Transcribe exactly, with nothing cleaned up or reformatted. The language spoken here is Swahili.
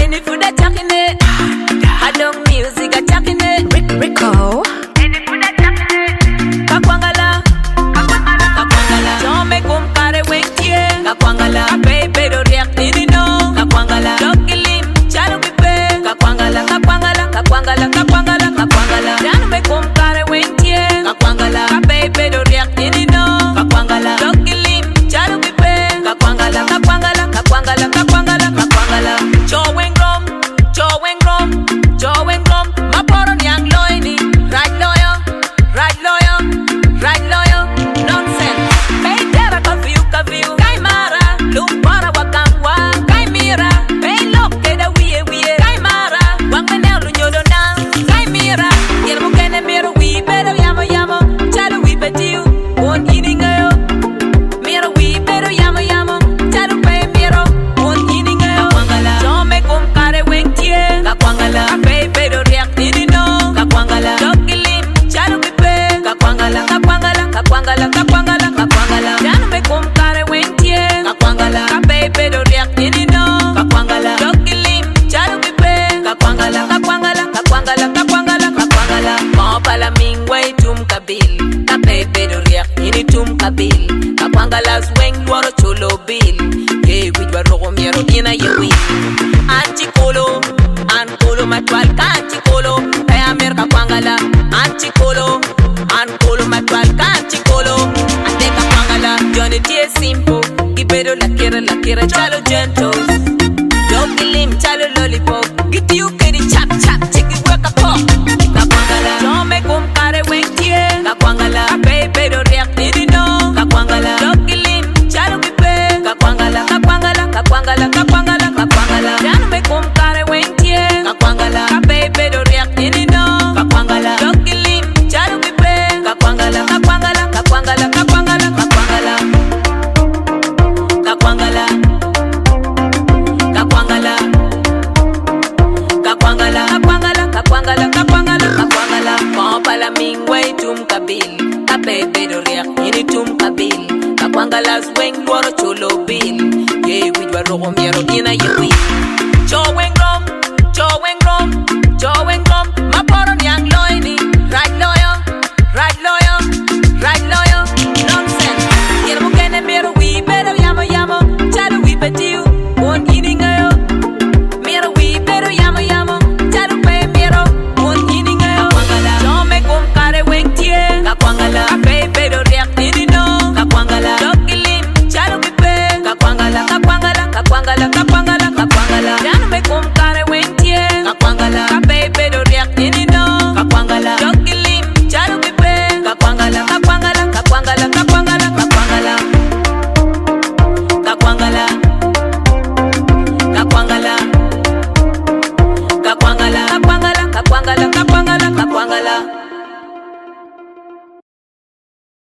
Any food that talking it. I don't music I talking it. Rick Rico. Any food that talking it. Kakwangala. Kakwangala. Don't make um kare wentie. Kakwangala. Baby do react ni no. Kakwangala. Dokilim chalo pipe. Kakwangala. Kakwangala. Kakwangala. Kakwangala. Kakwangala. Don't make um kare wentie. Kakwangala. Baby do react ni no. Kakwangala. Dokilim chalo pipe. Kakwangala. Kakwangala. Kakwangala. Kakwangala. Kakwangala. Choweng rom. Choweng rom. Choweng rom. Maporo nyang loini. Right lawyer. Right lawyer. Right lawyer. Nonsense. Hey, dera kafiu kafiu. Kai mara. Lumpara wakangwa. Kai mira. Hey, look. Keda wiye wiye. Kai mara. Wangene lunyodo na. Kai mira. Yermo kene miro wi. Pero yamo yamo. Chalo wi betiu. Won iningayo. Miro wi. Pero yamo yamo. Chalo pe miro. Won iningayo. Kakwangala. Jome kum kare wentie. Kakwangala. Baby do react nini no. Kakwangala. Dokilim. Chalo pipe. Kakwangala. Kakwangala. Kakwangala. Kakwangala. Kakwangala. Jano me kum kare wentie. Kakwangala. Baby do react nini no. Kakwangala. Dokilim. Chalo pipe. Kakwangala. Kakwangala. Kakwangala. Kakwangala. Kakwangala. Kompala mingwe tum kabil. Ka baby do react nini tum kabil. Kakwangala swing waro cholo bil. Hey, we were rogo miero ina yewi. Anchikolo, ankolo matwal ka anchikolo. Kaya mer kakwangala. Anchikolo, ankolo matwal ka anchikolo. Ate kakwangala. Johnny T simple. Gibero la kira la kira chalo gentle. Dokilim chalo lollipop. Get you kedi chap chap chiki weka pop. Kakwangala. Jome kum kare wentie. Kakwangala. Baby do react nini no. Kakwangala. Dokilim chalo pipe. Kakwangala. Kakwangala. Kakwangala. Kakwangala. Kakwangala. Jano me kum kare wentie. Kakwangala. Baby do react nini no. Kakwangala. Dokilim chalo pipe. Kakwangala. Kakwangala. Kakwangala. Kakwangala. Kakwangala. Kakwangala. Kakwangala. Kakwangala. Kakwangala. Kakwangala. Kakwangala. Kakwangala. Kompala mingwe tum kabil. Ka baby do react nini tum kabil. Kakwangala swing waro cholo bil. Yeah, we were rogo miero ina yewi. Choweng rom. Choweng rom. Choweng rom. Maporo nyang lo